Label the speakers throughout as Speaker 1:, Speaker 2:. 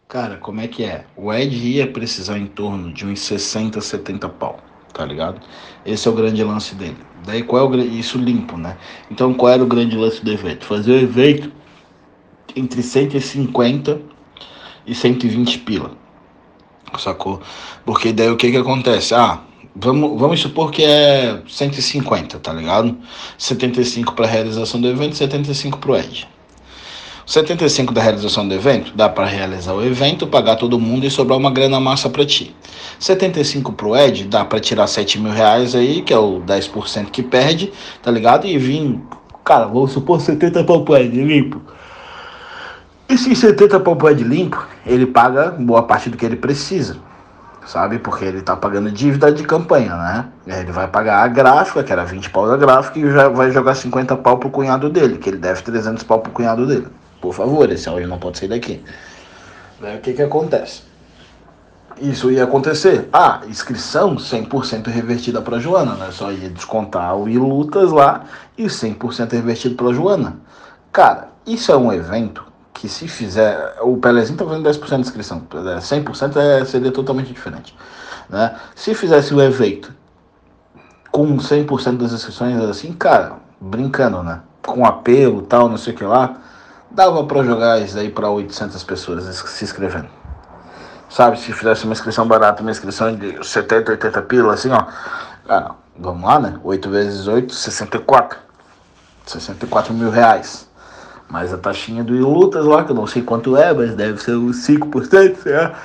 Speaker 1: Cara, como é que é? O Ed ia precisar em torno de uns 60, 70 pau, tá ligado? Esse é o grande lance dele. Daí qual é isso limpo, né? Então qual era o grande lance do evento? Fazer o evento entre 150 e 120 pila, sacou? Porque daí o que que acontece? Vamos supor que é 150, tá ligado? 75 para realização do evento, 75 pro Ed. 75 da realização do evento, dá para realizar o evento, pagar todo mundo e sobrar uma grana massa para ti. 75 pro Ed, dá para tirar 7 mil reais aí, que é o 10% que perde, tá ligado? E vir, cara, vamos supor 70 pau pro Ed limpo. E se 70 pau pro Ed limpo, ele paga boa parte do que ele precisa, sabe? Porque ele tá pagando dívida de campanha, né? Ele vai pagar a gráfica, que era 20 pau da gráfica, e já vai jogar 50 pau pro cunhado dele, que ele deve 300 pau pro cunhado dele. Por favor, esse áudio não pode sair daqui. Daí o que que acontece? Isso ia acontecer. Inscrição 100% revertida para Joana, né? Só ia descontar o Ilutas lá e 100% revertido para Joana. Cara, isso é um evento que se fizer... O Pelezinho tá fazendo 10% de inscrição. 100% seria totalmente diferente, né? Se fizesse o evento com 100% das inscrições assim, cara, brincando, né? Com apelo e tal, não sei o que lá, dava para jogar isso aí para 800 pessoas se inscrevendo. Sabe, se fizesse uma inscrição barata, uma inscrição de 70, 80 pila, assim, ó. Vamos lá, né? 8 vezes 8, 64. 64 mil reais. Mais a taxinha do Ilutas lá, que eu não sei quanto é, mas deve ser uns 5%, sei lá.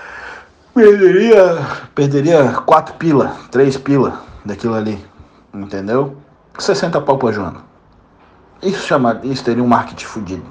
Speaker 1: Perderia 4 pila, 3 pila daquilo ali. Entendeu? 60 pau pra Joana. Isso teria um marketing fudido.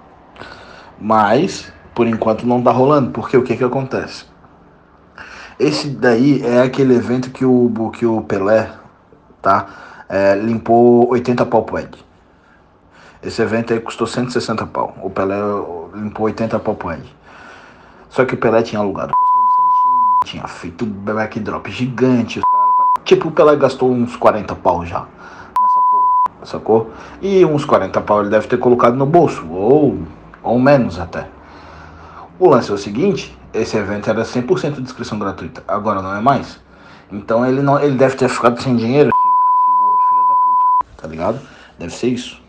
Speaker 1: Mas, por enquanto, não tá rolando. Porque o que que acontece? Esse daí é aquele evento que o Pelé, tá? Limpou 80 pau pro Ed. Esse evento aí custou 160 pau. O Pelé limpou 80 pau pro Ed. Só que o Pelé tinha alugado, custou um centinho, tinha feito backdrop gigante. Tipo, o Pelé gastou uns 40 pau já nessa porra, sacou? E uns 40 pau ele deve ter colocado no bolso, ou menos até. O lance é o seguinte, esse evento era 100% de inscrição gratuita, agora não é mais. Então ele deve ter ficado sem dinheiro, esse gordo filho da puta, tá ligado? Deve ser isso.